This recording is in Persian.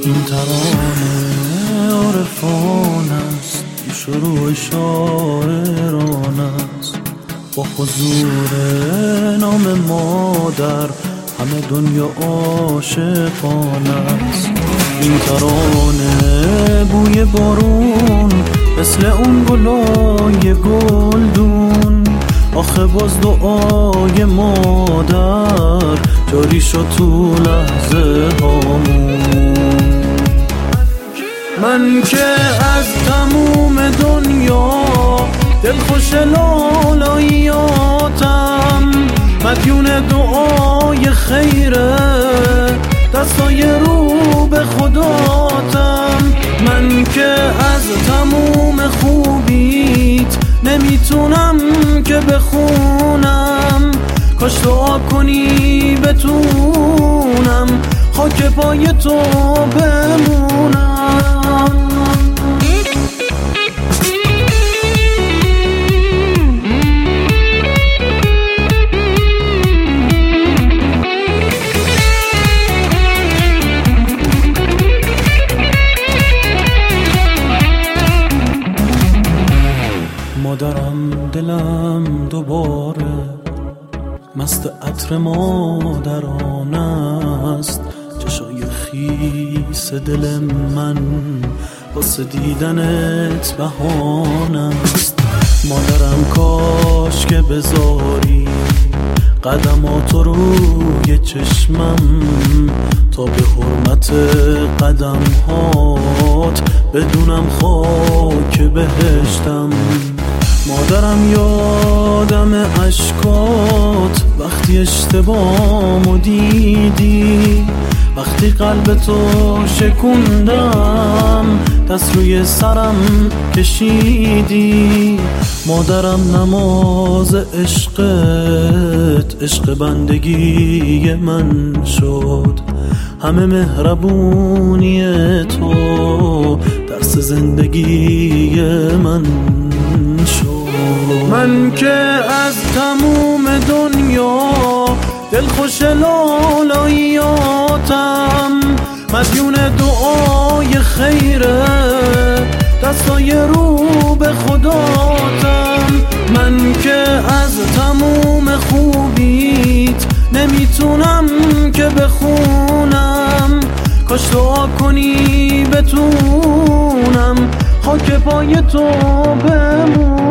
این ترانه عارفان است، شروع شاعران است. با حضور نام مادر همه دنیا عاشقان است. این ترانه بوی بارون مثل اون گلای گلدون، آخه باز دعای مادر جاری شد تو لحظه هامون. من که از تموم دنیا دلخوش لالاییاتم، مدیون دعای خیره دستای رو به خداتم. من که از تموم خوبیت نمیتونم که بخونم، کاش دعا کنی بتونم خاک پای تو بمونم. مادرم دلم دوباره مست عطر مادران است، چشای خیس دل من واسه دیدنت بهانه است. مادرم کاش که بذاری قدماتو روی چشمم، تا به حرمت قدمهات بدونم خاک بهشتم. مادرم یادم اشکات وقتی اشتباهمو دیدی، وقتی قلب تو شکوندم دست روی سرم کشیدی. مادرم نماز عشقت عشق بندگی من شد، همه مهربونی تو درس زندگی من شد. من که از تموم دنیا دلخوش لالاییاتم، مدیون دعای خیره دستای رو به خداتم. من که از تموم خوبیت نمیتونم که بخونم، کاش دعا کنی بتونم خاک پای تو بمونم.